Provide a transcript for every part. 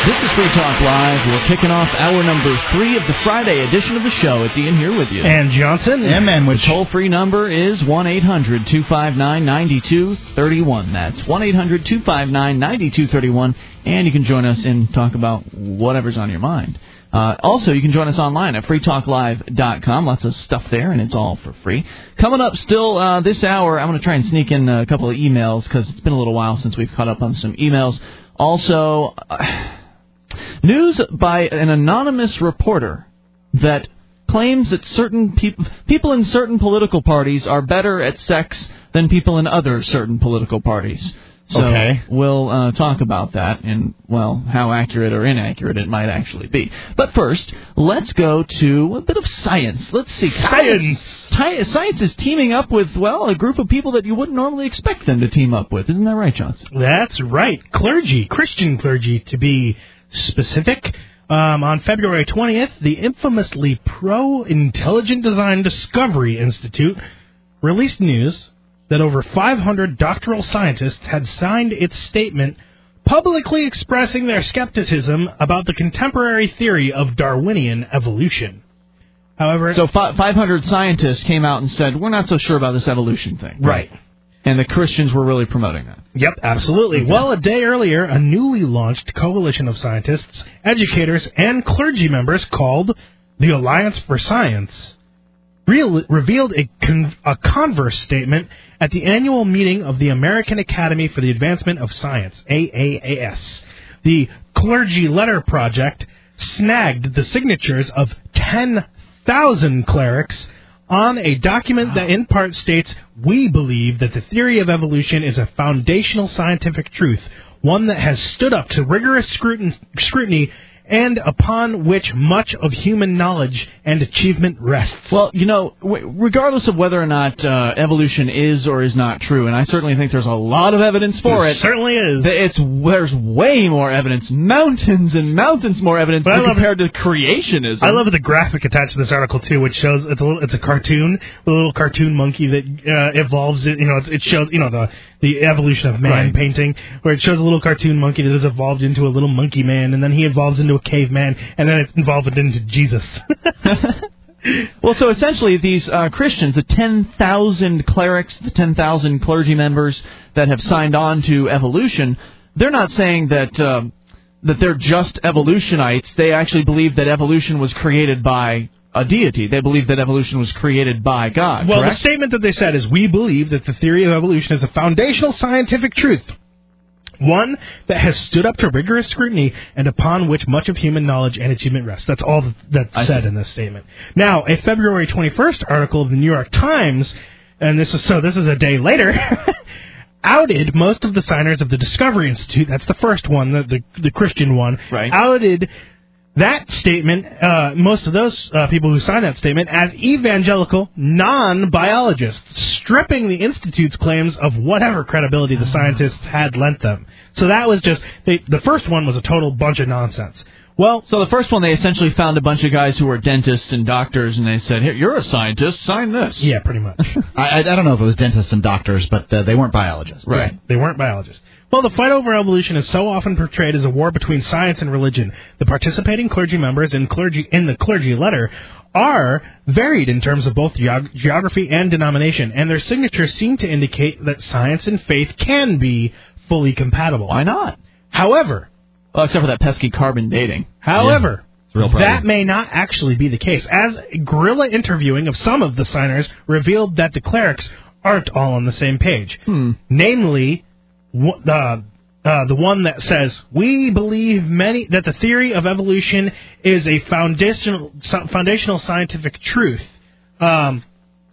This is Free Talk Live. We're kicking off hour number 3 of the Friday edition of the show. It's Ian here with you. And Johnson. And the toll-free number is 1-800-259-9231. That's 1-800-259-9231. And you can join us and talk about whatever's on your mind. Also, you can join us online at freetalklive.com. Lots of stuff there, and it's all for free. Coming up still this hour, I'm going to try and sneak in a couple of emails because it's been a little while since we've caught up on some emails. Also, news by an anonymous reporter that claims that certain people in certain political parties are better at sex than people in other certain political parties. So we'll talk about that and, well, how accurate or inaccurate it might actually be. But first, let's go to a bit of science. Let's see. Science is teaming up with, well, a group of people that you wouldn't normally expect them to team up with. Isn't that right, Johnson? That's right. Clergy, Christian clergy to be specific. On February 20th, the infamously pro-intelligent design Discovery Institute released news that over 500 doctoral scientists had signed its statement publicly expressing their skepticism about the contemporary theory of Darwinian evolution. However, so 500 scientists came out and said, we're not so sure about this evolution thing. Right. And the Christians were really promoting that. Yep, absolutely. Okay. Well, a day earlier, a newly launched coalition of scientists, educators, and clergy members called the Alliance for Science revealed a converse statement at the annual meeting of the American Academy for the Advancement of Science, AAAS. The Clergy Letter Project snagged the signatures of 10,000 clerics on a document that in part states, we believe that the theory of evolution is a foundational scientific truth, one that has stood up to rigorous scrutiny and upon which much of human knowledge and achievement rests. Well, you know, regardless of whether or not evolution is or is not true, and I certainly think there's a lot of evidence for it. Certainly is. There's way more evidence, mountains and mountains more evidence compared to creationism. I love the graphic attached to this article too, which shows it's a cartoon, a little cartoon monkey that evolves. It shows the evolution of man painting, where it shows a little cartoon monkey that has evolved into a little monkey man, and then he evolves into a caveman, and then it's evolved into Jesus. Well, so essentially these Christians, the 10,000 clerics, the 10,000 clergy members that have signed on to evolution, they're not saying that they're just evolutionites. They actually believe that evolution was created by a deity. They believe that evolution was created by God. Well, correct? The statement that they said is, we believe that the theory of evolution is a foundational scientific truth, one that has stood up to rigorous scrutiny and upon which much of human knowledge and achievement rests. That's all that's said in this statement. Now, a February 21st article of the New York Times, and this is a day later, outed most of the signers of the Discovery Institute. That's the first one, the Christian one. Right. Outed that statement, most of those people who signed that statement, as evangelical non-biologists, stripping the Institute's claims of whatever credibility the scientists had lent them. So that was just, the first one was a total bunch of nonsense. Well, so the first one, they essentially found a bunch of guys who were dentists and doctors, and they said, here, you're a scientist, sign this. Yeah, pretty much. I don't know if it was dentists and doctors, but they weren't biologists. Right. They weren't biologists. Well, the fight over evolution is so often portrayed as a war between science and religion. The participating clergy members in the clergy letter are varied in terms of both geography and denomination, and their signatures seem to indicate that science and faith can be fully compatible. Why not? However... Well, except for that pesky carbon dating. However, real problem. That may not actually be the case, as guerrilla interviewing of some of the signers revealed that the clerics aren't all on the same page. Namely, the one that says, we believe that the theory of evolution is a foundational scientific truth. Sorry.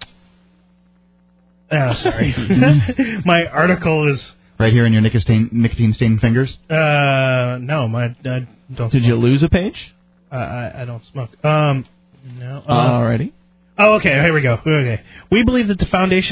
My article is... Right here in your nicotine-stained fingers? No, I don't smoke. Did you lose a page? I don't smoke. No. Alrighty. Oh, okay, here we go. Okay. We believe that the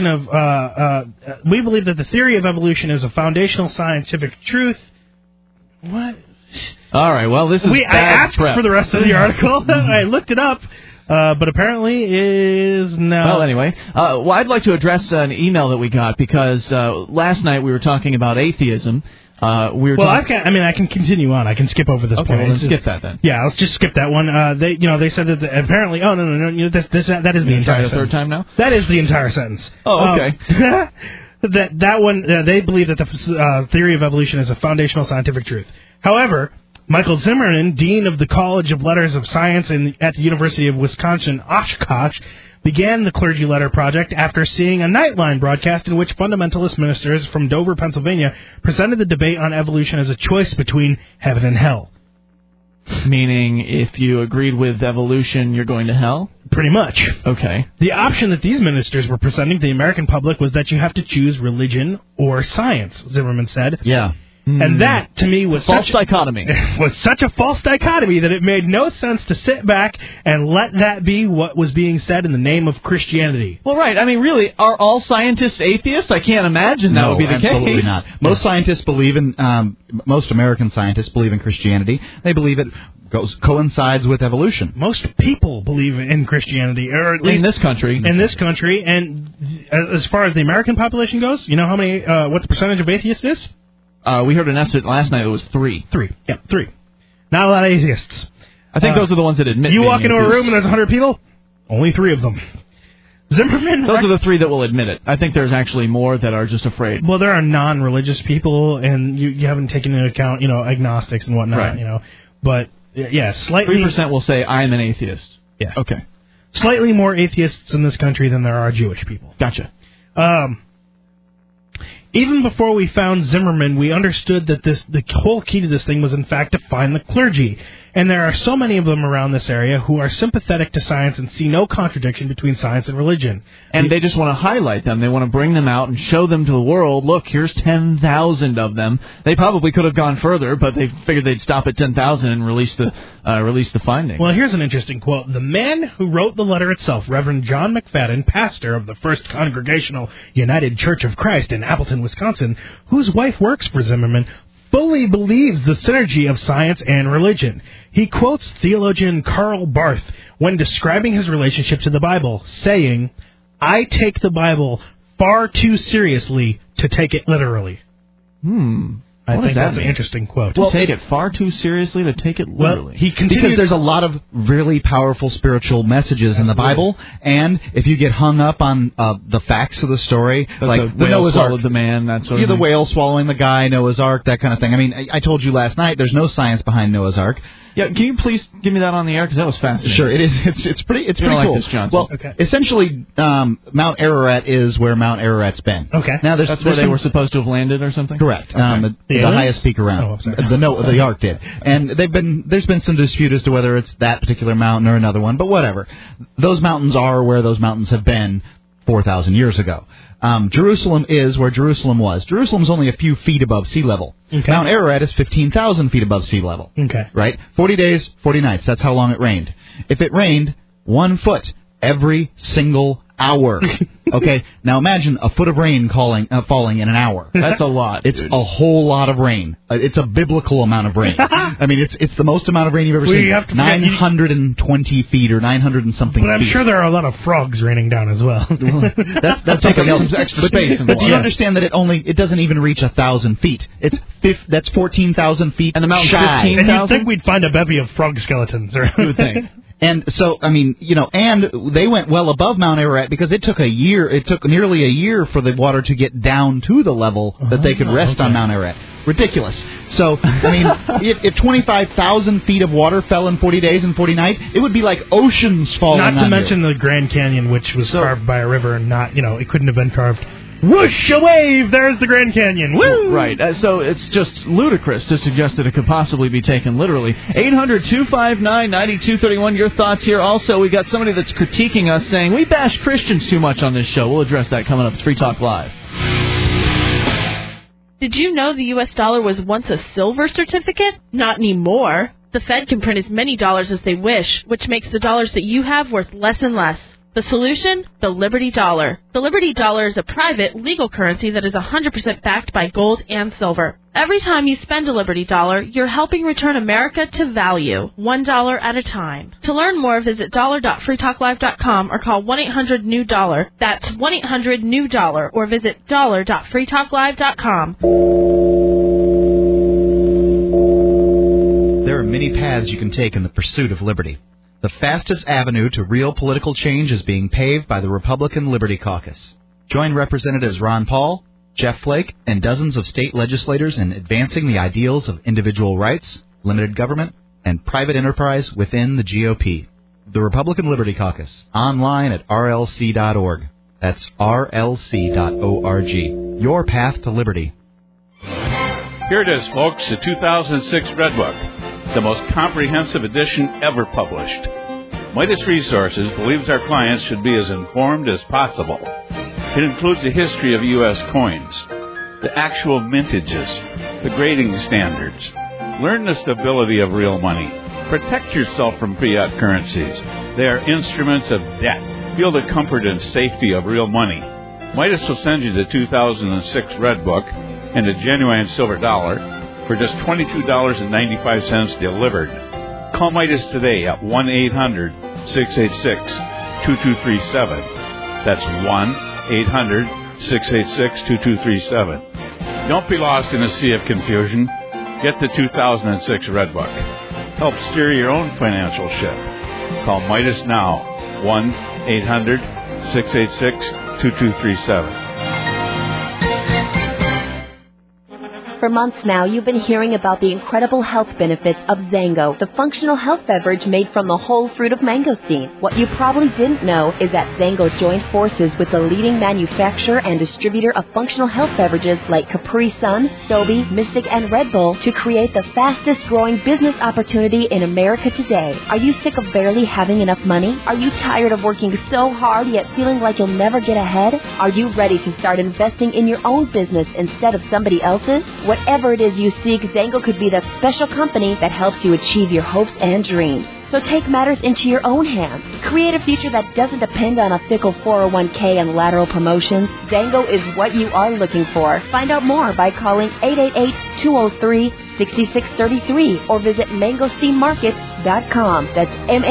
theory of evolution is a foundational scientific truth. What? All right, well, this is I asked prep. for the rest of the article. I looked it up. But apparently is not. Well, anyway, I'd like to address an email that we got because last night we were talking about atheism. We're Well, I can continue on. I can skip over this okay, point. well, then skip that then. Yeah, let's just skip that one. They said that apparently. Oh no, that is the entire sentence. Third time now? That is the entire sentence. Oh, okay. That one, they believe that the theory of evolution is a foundational scientific truth. However, Michael Zimmerman, dean of the College of Letters of Science at the University of Wisconsin, Oshkosh, began the Clergy Letter Project after seeing a Nightline broadcast in which fundamentalist ministers from Dover, Pennsylvania, presented the debate on evolution as a choice between heaven and hell. Meaning, if you agreed with evolution, you're going to hell? Pretty much. Okay. The option that these ministers were presenting to the American public was that you have to choose religion or science, Zimmerman said. Yeah. And that, to me, was false dichotomy. Was such a false dichotomy that it made no sense to sit back and let that be what was being said in the name of Christianity. Well, right. I mean, really, are all scientists aitheists? I can't imagine that would be the case. No, absolutely not. Most scientists believe in, most American scientists believe in Christianity. They believe it coincides with evolution. Most people believe in Christianity, or at least in this country. In this country, and as far as the American population goes, you know how many? What the percentage of atheists is? We heard an estimate last night. It was 3. 3. Yeah, 3. Not a lot of atheists. I think those are the ones that admit. You walk into a room and there's 100 people. Only 3 of them. Zimmerman. Those are the 3 that will admit it. I think there's actually more that are just afraid. Well, there are non-religious people, and you haven't taken into account, agnostics and whatnot, right. But yeah, slightly 3% will say I'm an atheist. Yeah. Okay. Slightly more atheists in this country than there are Jewish people. Gotcha. Even before we found Zimmerman, we understood that the whole key to this thing was, in fact, to find the clergy. And there are so many of them around this area who are sympathetic to science and see no contradiction between science and religion. And they just want to highlight them. They want to bring them out and show them to the world, look, here's 10,000 of them. They probably could have gone further, but they figured they'd stop at 10,000 and release the findings. Well, here's an interesting quote. The man who wrote the letter itself, Reverend John McFadden, pastor of the First Congregational United Church of Christ in Appleton, Wisconsin, whose wife works for Zimmerman, fully believes the synergy of science and religion. He quotes theologian Karl Barth when describing his relationship to the Bible, saying, "I take the Bible far too seriously to take it literally." I think that's an interesting quote. To take it far too seriously to take it literally. Well, he continues, because there's a lot of really powerful spiritual messages in the Bible, and if you get hung up on the facts of the story, like the Noah's Ark, the man, that sort of the thing. whale swallowing the guy, Noah's Ark, that kind of thing. I mean, I told you last night there's no science behind Noah's Ark. Yeah, can you please give me that on the air, because that was fascinating. Sure, it is. It's pretty cool. Like this, Johnson. Well, essentially, Mount Ararat is where Mount Ararat's been. Okay. Now that's where they were supposed to have landed, or something. Correct. Okay. The highest peak around. The Ark did, and there's been some dispute as to whether it's that particular mountain or another one, but whatever. Those mountains are where those mountains have been 4,000 years ago. Jerusalem is where Jerusalem was. Jerusalem's only a few feet above sea level. Okay. Mount Ararat is 15,000 feet above sea level. Okay. Right? 40 days, 40 nights. That's how long it rained. If it rained 1 foot every single hour. Okay? Now imagine a foot of rain falling in an hour. That's a lot. It's a whole lot of rain. It's a biblical amount of rain. I mean, it's the most amount of rain you've ever seen. 920 feet or 900 and something feet. But I'm sure there are a lot of frogs raining down as well. That's something else. Some extra space. But do you understand that it doesn't even reach 1,000 feet? That's 14,000 feet. And the mountain's shy. 15,000? And you'd think we'd find a bevy of frog skeletons. You would think. And so, I mean, and they went well above Mount Ararat because it took nearly a year for the water to get down to the level that they could rest on Mount Ararat. Ridiculous. So, I mean, if 25,000 feet of water fell in 40 days and 40 nights, it would be like oceans falling Not to under. mention the Grand Canyon, which was carved by a river and not, it couldn't have been carved. Whoosh, a wave, there's the Grand Canyon. Woo! Right, so it's just ludicrous to suggest that it could possibly be taken literally. 800-259-9231, your thoughts here. Also, we got somebody that's critiquing us saying, we bash Christians too much on this show. We'll address that coming up. It's Free Talk Live. Did you know the U.S. dollar was once a silver certificate? Not anymore. The Fed can print as many dollars as they wish, which makes the dollars that you have worth less and less. The solution? The Liberty Dollar. The Liberty Dollar is a private, legal currency that is 100% backed by gold and silver. Every time you spend a Liberty Dollar, you're helping return America to value, $1 at a time. To learn more, visit dollar.freetalklive.com or call 1-800-NEW-DOLLAR. That's 1-800-NEW-DOLLAR or visit dollar.freetalklive.com. many paths you can take in the pursuit of liberty. The fastest avenue to real political change is being paved by the Republican Liberty Caucus. Join Representatives Ron Paul, Jeff Flake, and dozens of state legislators in advancing the ideals of individual rights, limited government, and private enterprise within the GOP. The Republican Liberty Caucus, online at rlc.org. That's rlc.org. Your path to liberty. Here it is, folks, the 2006 Red Book, the most comprehensive edition ever published. Midas Resources believes our clients should be as informed as possible. It includes a history of U.S. coins, the actual mintages, the grading standards. Learn the stability of real money. Protect yourself from fiat currencies. They are instruments of debt. Feel the comfort and safety of real money. Midas will send you the 2006 Red Book and a genuine silver dollar for just $22.95 delivered. Call Midas today at 1-800-686-2237. That's 1-800-686-2237. Don't be lost in a sea of confusion. Get the 2006 Red Book. Help steer your own financial ship. Call Midas now, 1-800-686-2237. For months now, you've been hearing about the incredible health benefits of Zango, the functional health beverage made from the whole fruit of mangosteen. What you probably didn't know is that Zango joined forces with the leading manufacturer and distributor of functional health beverages like Capri Sun, Sobe, Mystic, and Red Bull to create the fastest growing business opportunity in America today. Are you sick of barely having enough money? Are you tired of working so hard yet feeling like you'll never get ahead? Are you ready to start investing in your own business instead of somebody else's? Whatever it is you seek, Zango could be the special company that helps you achieve your hopes and dreams. So take matters into your own hands. Create a future that doesn't depend on a fickle 401k and lateral promotions. Zango is what you are looking for. Find out more by calling 888-203-6633 or visit mangosteenmarket.com. That's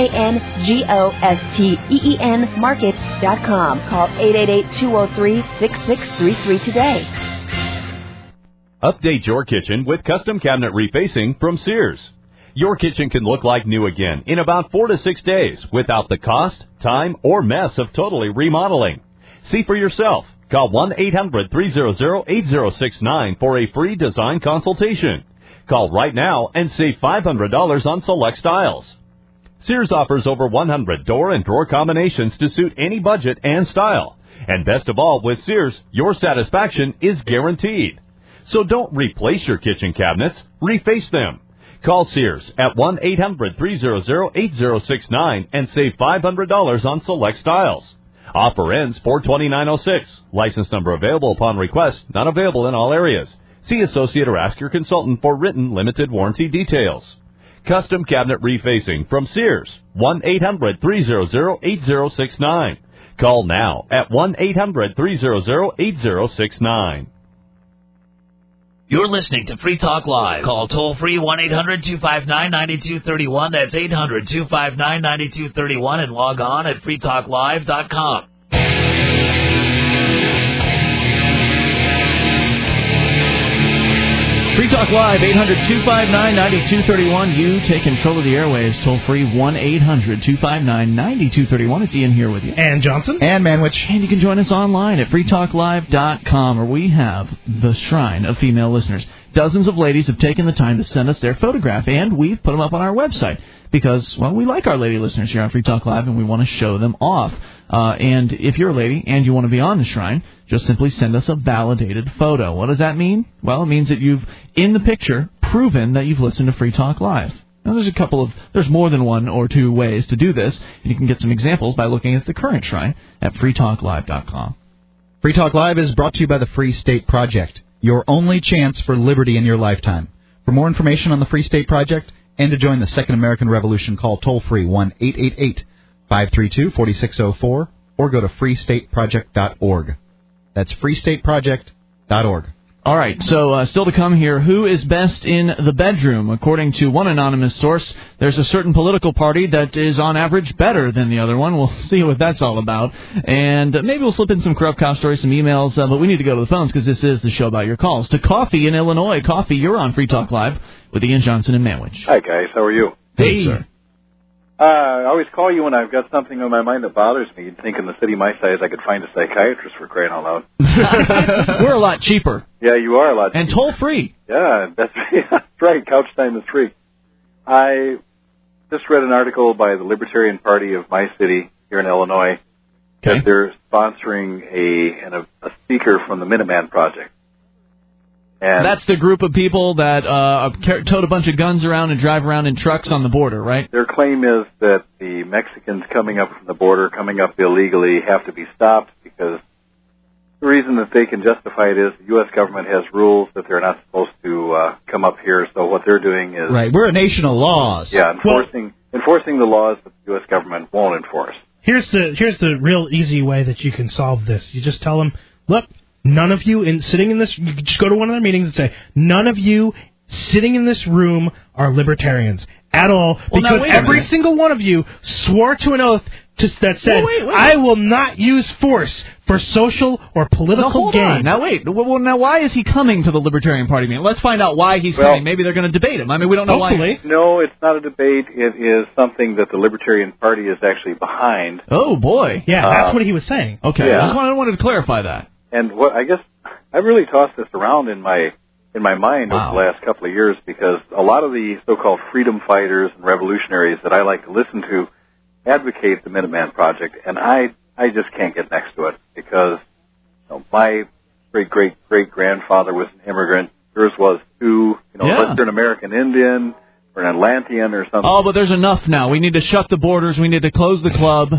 MANGOSTEEN market.com. Call 888-203-6633 today. Update your kitchen with custom cabinet refacing from Sears. Your kitchen can look like new again in about 4 to 6 days without the cost, time, or mess of totally remodeling. See for yourself. Call 1-800-300-8069 for a free design consultation. Call right now and save $500 on select styles. Sears offers over 100 door and drawer combinations to suit any budget and style. And best of all, with Sears, your satisfaction is guaranteed. So don't replace your kitchen cabinets, reface them. Call Sears at 1-800-300-8069 and save $500 on select styles. Offer ends 4/29/06. License number available upon request, not available in all areas. See associate or ask your consultant for written limited warranty details. Custom cabinet refacing from Sears, 1-800-300-8069. Call now at 1-800-300-8069. You're listening to Free Talk Live. Call toll-free 1-800-259-9231. That's 800-259-9231 and log on at freetalklive.com. Free Talk Live, 800-259-9231. You take control of the airwaves. Toll free 1-800-259-9231. It's Ian here with you. And Johnson. And Manwich. And you can join us online at freetalklive.com, where we have the Shrine of Female Listeners. Dozens of ladies have taken the time to send us their photograph, and we've put them up on our website because, well, we like our lady listeners here on Free Talk Live, and we want to show them off. And if you're a lady and you want to be on the Shrine, just simply send us a validated photo. What does that mean? Well, it means that you've, in the picture, proven that you've listened to Free Talk Live. Now, there's more than one or two ways to do this, and you can get some examples by looking at the current Shrine at freetalklive.com. Free Talk Live is brought to you by the Free State Project, your only chance for liberty in your lifetime. For more information on the Free State Project and to join the Second American Revolution, call toll-free 1-888-532-4604 or go to freestateproject.org. That's freestateproject.org. All right, so still to come here, who is best in the bedroom? According to one anonymous source, there's a certain political party that is on average better than the other one. We'll see what that's all about. And maybe we'll slip in some corrupt cop stories, some emails, but we need to go to the phones because this is the show about your calls. To Coffee in Illinois. Coffee, you're on Free Talk Live. with Ian Johnson and Manwich. Hi, guys. How are you? Hey, sir. I always call you when I've got something on my mind that bothers me. You'd think in the city my size I could find a psychiatrist, for crying out loud. We're a lot cheaper. Yeah, you are a lot cheaper. And toll-free. Yeah, that's right. Couch time is free. I just read an article by the Libertarian Party of my city here in Illinois that they're sponsoring a speaker from the Minuteman Project. And that's the group of people that tote a bunch of guns around and drive around in trucks on the border, right? Their claim is that the Mexicans coming up from the border, coming up illegally, have to be stopped because the reason that they can justify it is the U.S. government has rules that they're not supposed to come up here. So what they're doing is... Right, we're a nation of laws. Yeah, enforcing the laws that the U.S. government won't enforce. Here's the real easy way that you can solve this. You just tell them, look, none of you sitting in this... You can just go to one of their meetings and say, none of you sitting in this room are libertarians at all, because every single one of you swore to an oath that said, I will not use force for social or political gain. Now, wait. Well, now, why is he coming to the Libertarian Party meeting? Let's find out why he's coming. Maybe they're going to debate him. I mean, we don't know why. No, it's not a debate. It is something that the Libertarian Party is actually behind. Oh, boy. Yeah, that's what he was saying. Okay, yeah. I wanted to clarify that. And what I guess I've really tossed this around in my mind over the last couple of years, because a lot of the so-called freedom fighters and revolutionaries that I like to listen to advocate the Minuteman Project, and I just can't get next to it, because my great-great-great-grandfather was an immigrant. Yours was too. Unless you're an American Indian or an Atlantean or something. Oh, but there's enough now. We need to shut the borders. We need to close the club.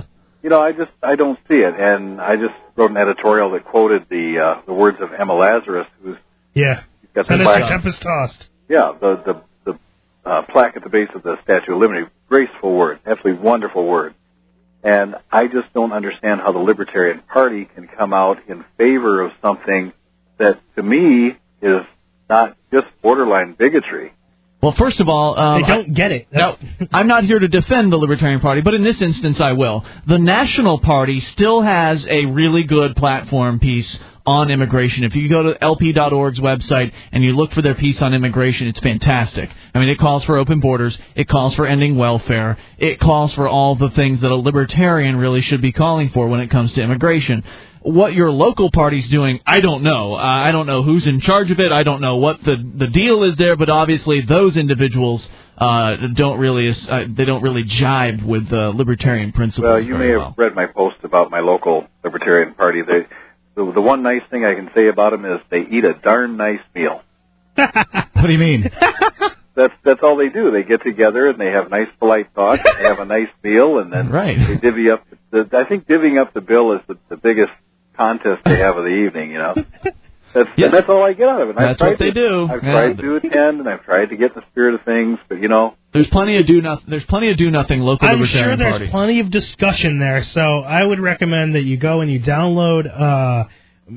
I don't see it, and I just wrote an editorial that quoted the words of Emma Lazarus, who's got the plaque. Tempest tossed. Yeah, the plaque at the base of the Statue of Liberty. Graceful word, absolutely wonderful word. And I just don't understand how the Libertarian Party can come out in favor of something that, to me, is not just borderline bigotry. Well, first of all... they don't get it. Now, I'm not here to defend the Libertarian Party, but in this instance I will. The National Party still has a really good platform piece on immigration. If you go to LP.org's website and you look for their piece on immigration, it's fantastic. I mean, it calls for open borders. It calls for ending welfare. It calls for all the things that a libertarian really should be calling for when it comes to immigration. What your local party's doing, I don't know. I don't know who's in charge of it. I don't know what the deal is there, but obviously those individuals don't really jibe with libertarian principles. Well, you may have read my post about my local Libertarian Party. The one nice thing I can say about them is they eat a darn nice meal. What do you mean? That's all they do. They get together and they have nice, polite talk. They have a nice meal, and then they divvy up. I think divvying up the bill is the biggest contest they have of the evening. That's all I get out of it. That's what they do. I've tried to attend, and I've tried to get the spirit of things, but there's plenty of do nothing. There's plenty of do nothing local I'm Libertarian sure there's parties. plenty of discussion there. So I would recommend that you go and you download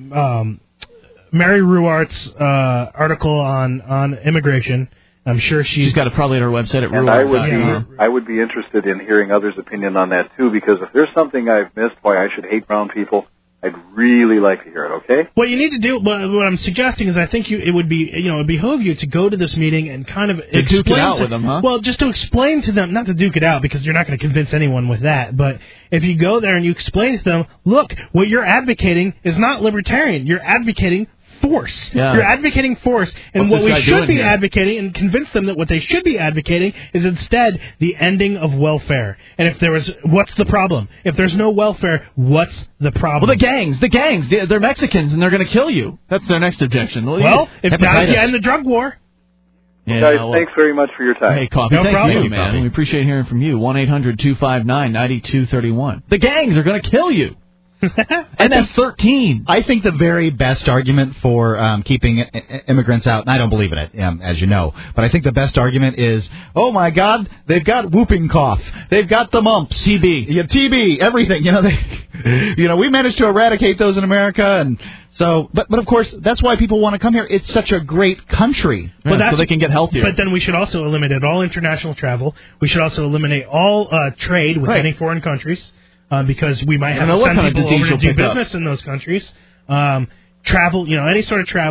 Mary Ruart's article on immigration. I'm sure she's got it probably at her website at Ruart.com. I would be interested in hearing others' opinion on that too, because if there's something I've missed why I should hate brown people, I'd really like to hear it, okay? What you need to do, what I'm suggesting is it would behoove you to go to this meeting and kind of duke it out with them, huh? Well, just to explain to them, not to duke it out because you're not going to convince anyone with that, but if you go there and you explain to them, look, what you're advocating is not libertarian. You're advocating force. Yeah. You're advocating force, and what we should be advocating, and convince them that what they should be advocating is instead the ending of welfare. And what's the problem? If there's no welfare, what's the problem? Well, the gangs, they're Mexicans, and they're going to kill you. That's their next objection. Well, if that's the end of the drug war. Yeah, guys, thanks very much for your time. Hey, Coffee, no thank problem. you, man. We appreciate hearing from you. 1-800-259-9231. The gangs are going to kill you. And that's 13. I think the very best argument for keeping immigrants out, and I don't believe in it, as you know, but I think the best argument is, oh my God, they've got whooping cough, they've got the mumps, TB, everything. We managed to eradicate those in America, and so, but of course, that's why people want to come here. It's such a great country, so they can get healthier. But then we should also eliminate all international travel. We should also eliminate all trade with any foreign countries. Because we might have to send people over to do business in those countries. Travel, any sort of travel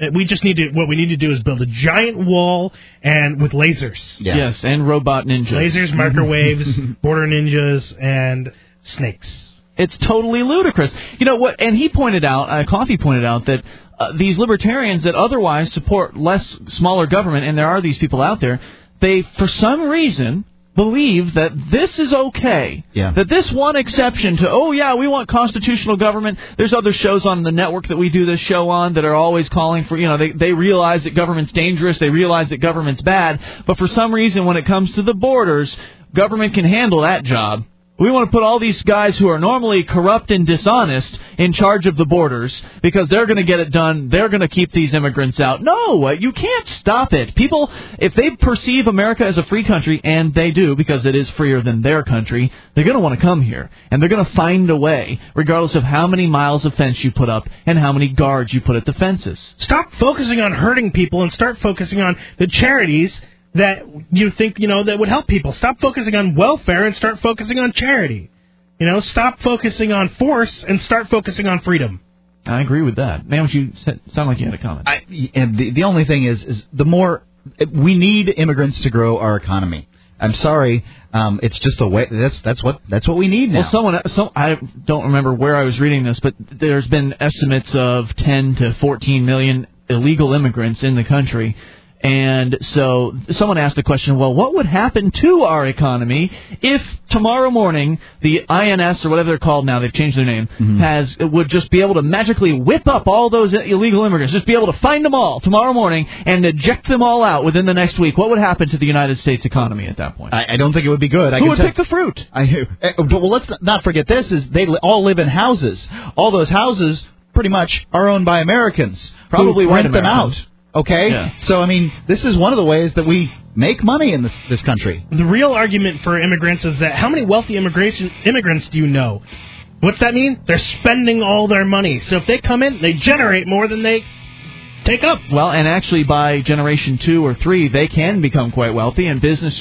We just need to. What we need to do is build a giant wall and with lasers. Yes, and robot ninjas. Lasers, microwaves, border ninjas, and snakes. It's totally ludicrous. You know what? And he pointed out, Coffee pointed out that these libertarians that otherwise support smaller government, and there are these people out there, they for some reason believe that this is okay. Yeah. That this one exception to, we want constitutional government. There's other shows on the network that we do this show on that are always calling for, they realize that government's dangerous. They realize that government's bad. But for some reason, when it comes to the borders, government can handle that job. We want to put all these guys who are normally corrupt and dishonest in charge of the borders because they're going to get it done. They're going to keep these immigrants out. No, you can't stop it. People, if they perceive America as a free country, and they do because it is freer than their country, they're going to want to come here. And they're going to find a way, regardless of how many miles of fence you put up and how many guards you put at the fences. Stop focusing on hurting people and start focusing on the charities that you think, that would help people. Stop focusing on welfare and start focusing on charity. Stop focusing on force and start focusing on freedom. I agree with that. Man, you sound like you had a comment. And the only thing is the more we need immigrants to grow our economy. I'm sorry, it's just the way that's what we need now. Well, I don't remember where I was reading this, but there's been estimates of 10 to 14 million illegal immigrants in the country. And so someone asked the question, well, what would happen to our economy if tomorrow morning the INS, or whatever they're called now, they've changed their name, would just be able to magically whip up all those illegal immigrants, just be able to find them all tomorrow morning and eject them all out within the next week? What would happen to the United States economy at that point? I don't think it would be good. Who would pick the fruit? Well, let's not forget this, is they all live in houses. All those houses pretty much are owned by Americans. Probably who rent them out. Okay? Yeah. So, this is one of the ways that we make money in this country. The real argument for immigrants is that how many wealthy immigrants do you know? What's that mean? They're spending all their money. So if they come in, they generate more than they take up. Well, and actually by generation 2 or 3, they can become quite wealthy, and business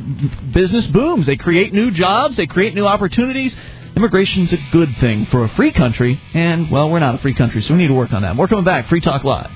booms. They create new jobs. They create new opportunities. Immigration's a good thing for a free country, and, well, we're not a free country, so we need to work on that. We're coming back. Free Talk Live.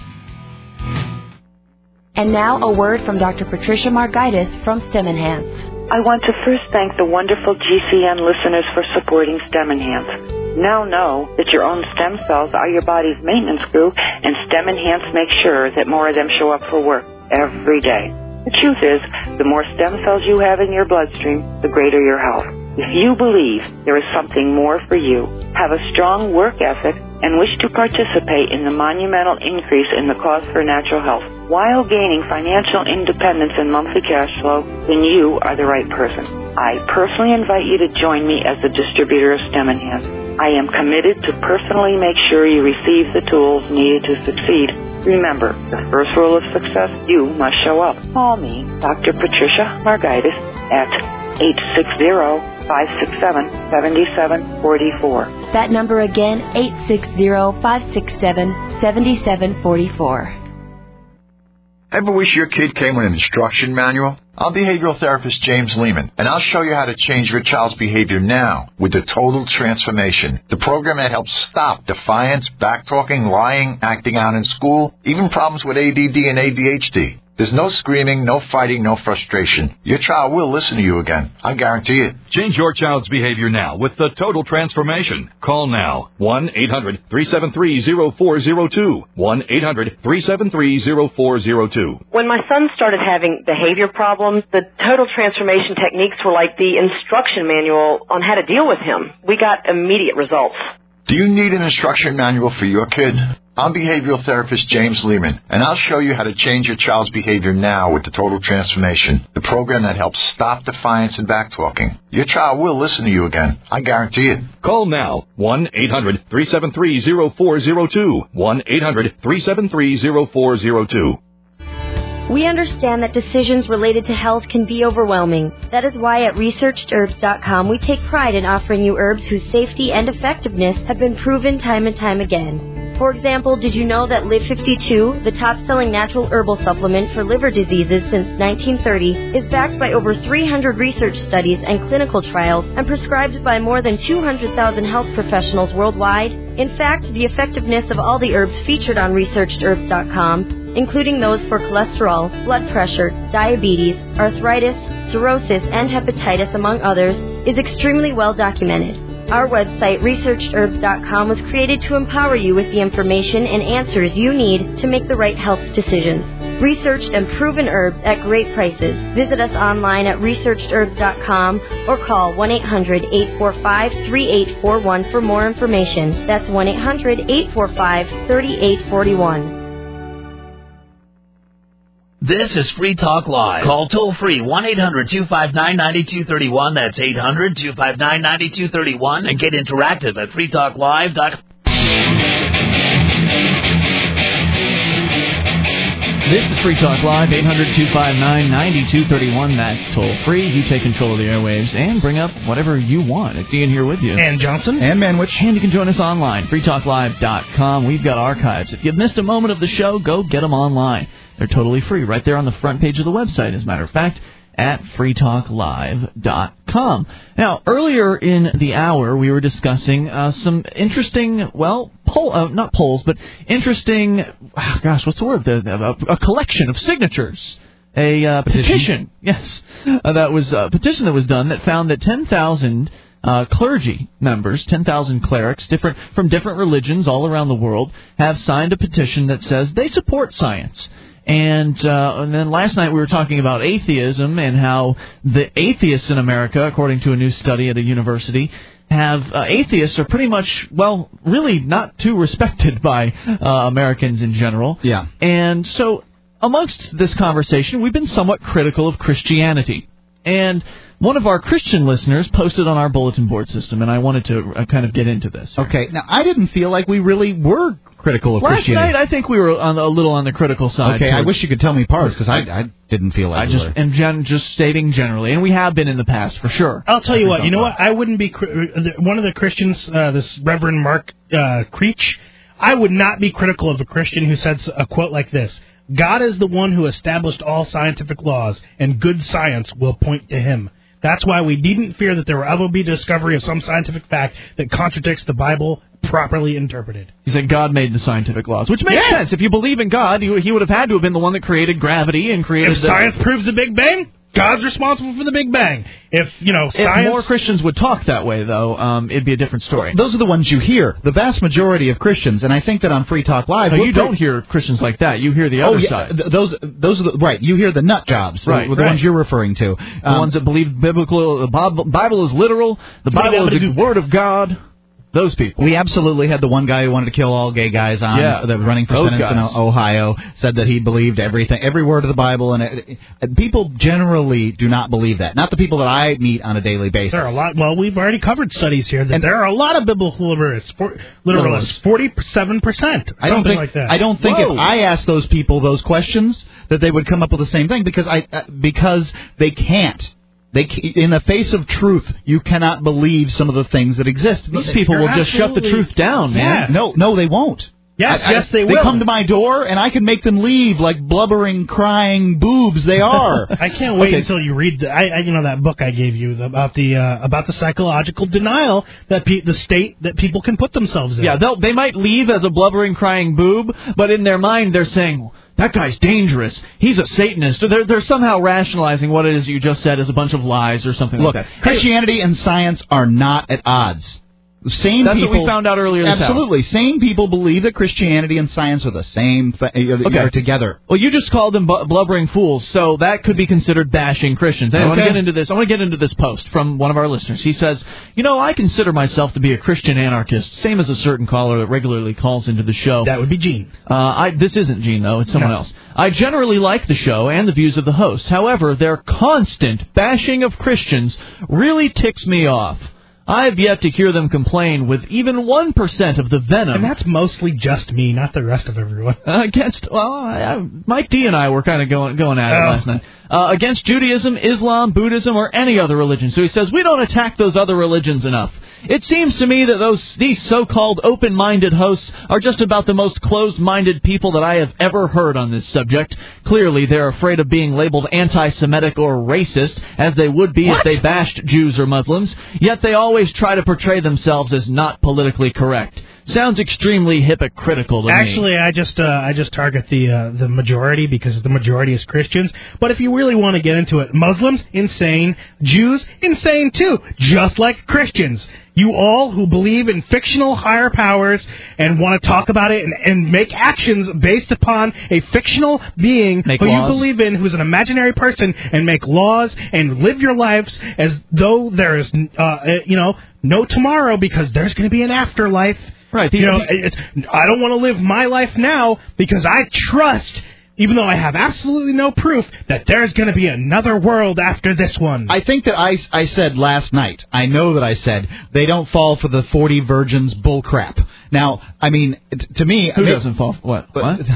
And now a word from Dr. Patricia Margaitis from STEM Enhance. I want to first thank the wonderful GCN listeners for supporting STEM Enhance. Now know that your own stem cells are your body's maintenance crew, and STEM Enhance makes sure that more of them show up for work every day. The truth is, the more stem cells you have in your bloodstream, the greater your health. If you believe there is something more for you, have a strong work ethic, and wish to participate in the monumental increase in the cost for natural health while gaining financial independence and monthly cash flow, then you are the right person. I personally invite you to join me as the distributor of STEM Enhance. I am committed to personally make sure you receive the tools needed to succeed. Remember, the first rule of success, you must show up. Call me, Dr. Patricia Margaitis, at 860-567-7744. That number again, 860-567-7744. Ever wish your kid came with an instruction manual? I'm behavioral therapist James Lehman, and I'll show you how to change your child's behavior now with the Total Transformation, the program that helps stop defiance, backtalking, lying, acting out in school, even problems with ADD and ADHD. There's no screaming, no fighting, no frustration. Your child will listen to you again. I guarantee it. Change your child's behavior now with the Total Transformation. Call now. 1-800-373-0402. 1-800-373-0402. When my son started having behavior problems, the Total Transformation techniques were like the instruction manual on how to deal with him. We got immediate results. Do you need an instruction manual for your kid? I'm behavioral therapist James Lehman, and I'll show you how to change your child's behavior now with the Total Transformation, the program that helps stop defiance and backtalking. Your child will listen to you again. I guarantee it. Call now. 1-800-373-0402. 1-800-373-0402. We understand that decisions related to health can be overwhelming. That is why at ResearchedHerbs.com we take pride in offering you herbs whose safety and effectiveness have been proven time and time again. For example, did you know that Live 52, the top-selling natural herbal supplement for liver diseases since 1930, is backed by over 300 research studies and clinical trials and prescribed by more than 200,000 health professionals worldwide? In fact, the effectiveness of all the herbs featured on ResearchedHerbs.com, including those for cholesterol, blood pressure, diabetes, arthritis, cirrhosis, and hepatitis, among others, is extremely well documented. Our website, ResearchedHerbs.com, was created to empower you with the information and answers you need to make the right health decisions. Researched and proven herbs at great prices. Visit us online at ResearchedHerbs.com or call 1-800-845-3841 for more information. That's 1-800-845-3841. This is Free Talk Live. Call toll-free 1-800-259-9231. That's 800-259-9231. And get interactive at freetalklive.com. This is Free Talk Live, 800-259-9231. That's toll-free. You take control of the airwaves and bring up whatever you want. It's Ian here with you. And Johnson. And Manwich. And you can join us online, freetalklive.com. We've got archives. If you've missed a moment of the show, go get them online. They're totally free, right there on the front page of the website, as a matter of fact, at freetalklive.com. Now, earlier in the hour, we were discussing some interesting, not polls, but interesting, what's the word? A collection of signatures. A petition. Yes. That was a petition that was done that found that 10,000 clergy members, 10,000 clerics from different religions all around the world have signed a petition that says they support science. And then last night we were talking about atheism and how the atheists in America, according to a new study at a university, atheists are pretty much, really not too respected by Americans in general. Yeah. And so amongst this conversation, we've been somewhat critical of Christianity. And one of our Christian listeners posted on our bulletin board system, and I wanted to kind of get into this. Okay. Now, I didn't feel like we really were critical of Christianity. Last night, I think we were a little on the critical side. Okay, I wish you could tell me parts, because I didn't feel like we were. Just stating generally, and we have been in the past, for sure. I'll tell you what, I wouldn't be... One of the Christians, this Reverend Mark Creech, I would not be critical of a Christian who says a quote like this: God is the one who established all scientific laws, and good science will point to him. That's why we needn't fear that there will ever be discovery of some scientific fact that contradicts the Bible properly interpreted. He said God made the scientific laws, which makes sense. If you believe in God, he would have had to have been the one that created gravity and created... If science proves the Big Bang, God's responsible for the Big Bang. If science... If more Christians would talk that way, though, it'd be a different story. Those are the ones you hear. The vast majority of Christians, and I think that on Free Talk Live... No, you don't hear Christians like that. You hear the other side. Those are the... Right, you hear the nut jobs. Right, the ones you're referring to. The ones that believe the Bible is literal, the Bible is the Word of God. Those people. We absolutely had the one guy who wanted to kill all gay guys on that was running for Senate in Ohio, said that he believed every word of the Bible, and people generally do not believe that. Not the people that I meet on a daily basis. There are a lot. Well, we've already covered studies here that there are a lot of biblical literalists, 47%. I don't think if I asked those people those questions that they would come up with the same thing, because they can't. In the face of truth, you cannot believe some of the things that exist. These people will just shut the truth down, man. No, they won't. Yes, they will. They come to my door, and I can make them leave like blubbering, crying boobs they are. I can't wait until you read that book I gave you about the psychological denial that the state that people can put themselves in. Yeah, they might leave as a blubbering, crying boob, but in their mind they're saying, that guy's dangerous. He's a Satanist. They're somehow rationalizing what it is you just said as a bunch of lies or something like that. Christianity and science are not at odds. That's what we found out earlier this Absolutely. Sane people believe that Christianity and science are the same are together. Well, you just called them blubbering fools, so that could be considered bashing Christians. I want to get into this. I want to get into this post from one of our listeners. He says, I consider myself to be a Christian anarchist, same as a certain caller that regularly calls into the show. That would be Gene. This isn't Gene, though. It's someone else. I generally like the show and the views of the hosts. However, their constant bashing of Christians really ticks me off. I have yet to hear them complain with even 1% of the venom. And that's mostly just me, not the rest of everyone. Mike D and I were kind of going at it last night. Against Judaism, Islam, Buddhism, or any other religion. So he says, we don't attack those other religions enough. It seems to me that these so-called open-minded hosts are just about the most closed-minded people that I have ever heard on this subject. Clearly, they're afraid of being labeled anti-Semitic or racist, as they would be if they bashed Jews or Muslims, yet they always try to portray themselves as not politically correct. Sounds extremely hypocritical to me. Actually, I just target the majority because the majority is Christians. But if you really want to get into it, Muslims, insane. Jews, insane too, just like Christians. You all who believe in fictional higher powers and want to talk about it and make actions based upon a fictional being who you believe in, who's an imaginary person, and make laws and live your lives as though there is, no tomorrow because there's going to be an afterlife. Right. I don't want to live my life now because I trust, even though I have absolutely no proof, that there's going to be another world after this one. I think that I said last night, I know that I said, they don't fall for the 40 virgins bullcrap. Now, I mean, to me... Who doesn't fall for what?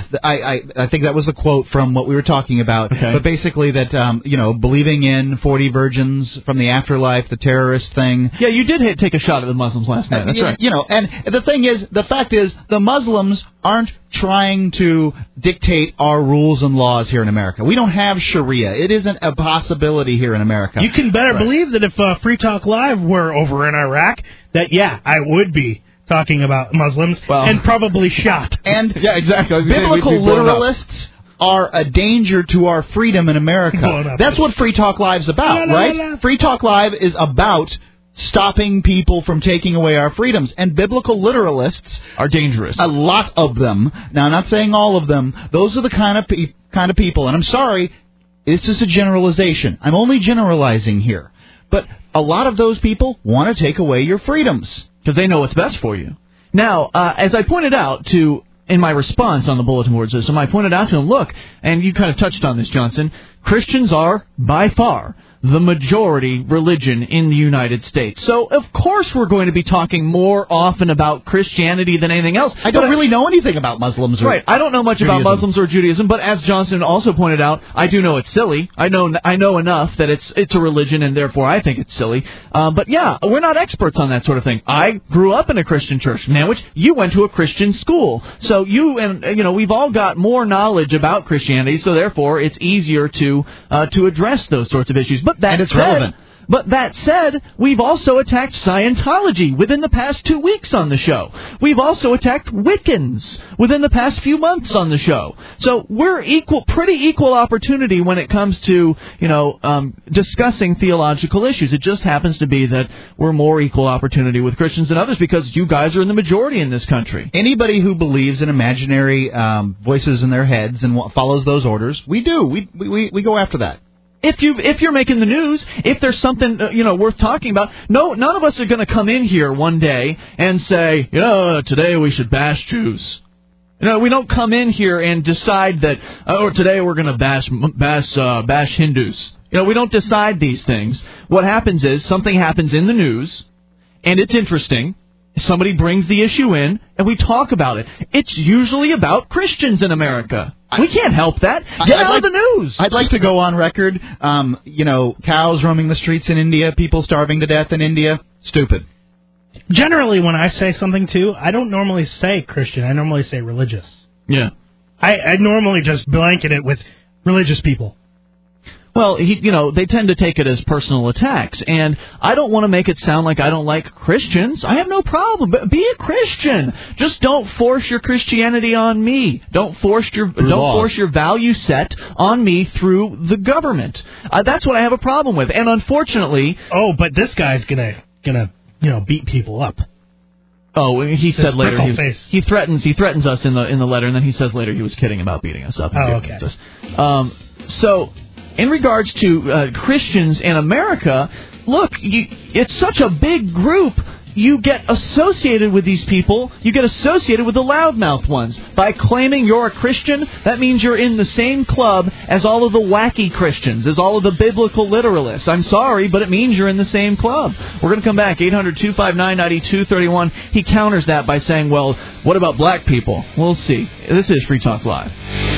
I think that was the quote from what we were talking about. Okay. But basically that, believing in 40 virgins from the afterlife, the terrorist thing... Yeah, you did take a shot at the Muslims last night. That's right. And the fact is, the Muslims aren't trying to dictate our rules and laws here in America. We don't have Sharia. It isn't a possibility here in America. You can better believe that if Free Talk Live were over in Iraq, that, I would be talking about Muslims and probably shot. And yeah, exactly. Biblical literalists are a danger to our freedom in America. That's what Free Talk Live's about, right? Free Talk Live is about stopping people from taking away our freedoms. And biblical literalists are dangerous. A lot of them. Now, I'm not saying all of them. Those are the kind of people. And I'm sorry, it's just a generalization. I'm only generalizing here. But a lot of those people want to take away your freedoms. Because they know what's best for you. Now, as I pointed out in my response on the bulletin board system, I pointed out to him, look, and you kind of touched on this, Johnson, Christians are, by far, the majority religion in the United States. So, of course, we're going to be talking more often about Christianity than anything else. I don't really know anything about Muslims. Right. I don't know much about Muslims or Judaism, but as Johnson also pointed out, I do know it's silly. I know enough that it's a religion, and therefore I think it's silly. But yeah, we're not experts on that sort of thing. I grew up in a Christian church, Nanwich. You went to a Christian school, so we've all got more knowledge about Christianity. So therefore, it's easier to address those sorts of issues. But it's relevant. But that said, we've also attacked Scientology within the past 2 weeks on the show. We've also attacked Wiccans within the past few months on the show. So we're pretty equal opportunity when it comes to, discussing theological issues. It just happens to be that we're more equal opportunity with Christians than others because you guys are in the majority in this country. Anybody who believes in imaginary voices in their heads and follows those orders, we do. We go after that. If you're making the news, if there's something worth talking about, none of us are going to come in here one day and say, today we should bash Jews. We don't come in here and decide that, today we're going to bash Hindus. We don't decide these things. What happens is something happens in the news, and it's interesting. Somebody brings the issue in, and we talk about it. It's usually about Christians in America. We can't help that. Get out of the news. I'd like to go on record. Cows roaming the streets in India, people starving to death in India. Stupid. Generally, when I say something, too, I don't normally say Christian. I normally say religious. Yeah. I normally just blanket it with religious people. Well, they tend to take it as personal attacks, and I don't want to make it sound like I don't like Christians. I have no problem, but be a Christian. Just don't force your Christianity on me. Don't force your value set on me through the government. That's what I have a problem with, and unfortunately. Oh, but this guy's gonna beat people up. Oh, he said later he threatens us in the letter, and then he says later he was kidding about beating us up. Oh, okay. So. In regards to Christians in America, look, it's such a big group. You get associated with these people. You get associated with the loudmouth ones. By claiming you're a Christian, that means you're in the same club as all of the wacky Christians, as all of the biblical literalists. I'm sorry, but it means you're in the same club. We're going to come back, 800-259-9231. He counters that by saying, well, what about black people? We'll see. This is Free Talk Live.